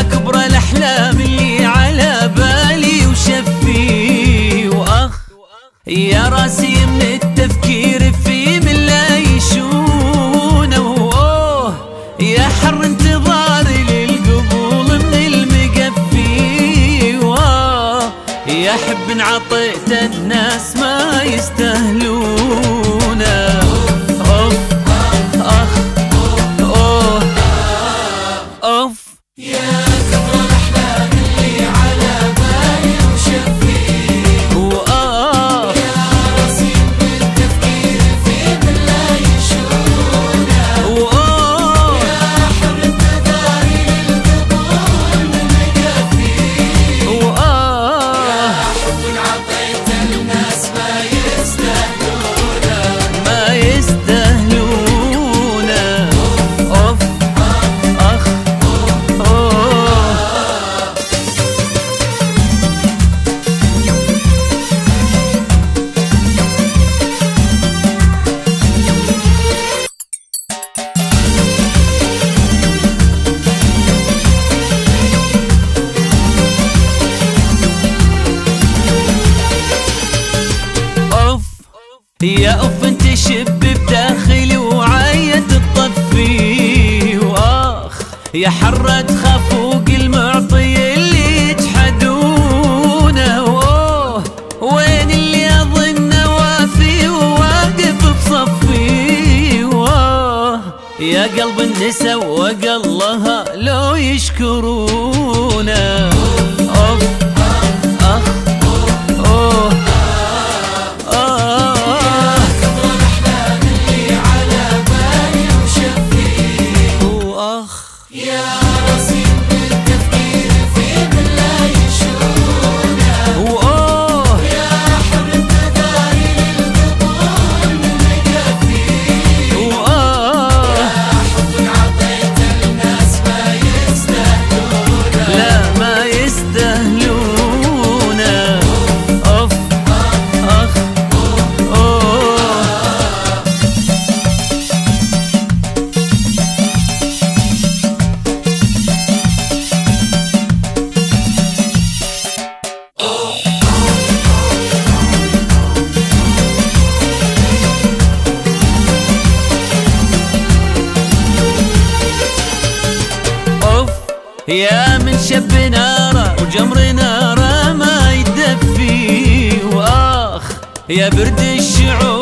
كبر الأحلام اللي على بالي وشفي وأخ يا راسي من التفكير في من لا يشونه. وأوه يا حر انتظاري للقبول من المقفي. وآه يا حب انعطيت الناس ما يستاهلونه. أوف أخ أوه أوف يا كبر الأحلام اللي على بالي وشفي وآه يا راسي من التفكير في من لا يشونه. وآه يا حر انتظاري للقبول من المقفي. وآه حب انعطيت الناس ما يستاهلونه. ما يستاهلونه. أوف أخ أوه أوف يا أوف انت شب بداخلي وعاية تطفي. وآخ يا حرة تخاف فوق المعطي اللي يجحدونه. وأوه وين اللي أظن وافي وواقف بصفي. وآه يا قلب النسا وقلها لو يشكرونه. أوف أخ أوه كبر الأحلام اللي على بالي وشفي وأخ يا راسي من التفكير في من لا يشونه. وأوه يا حر انتظاري للقبول من المقفي. وآه حب انعطيت الناس ما يستاهلونه. لا ما يستاهلونه. أوف أخ أوه أوف يا من شب ناره وجمر ناره ما يدفي. وآخ يا برد الشعور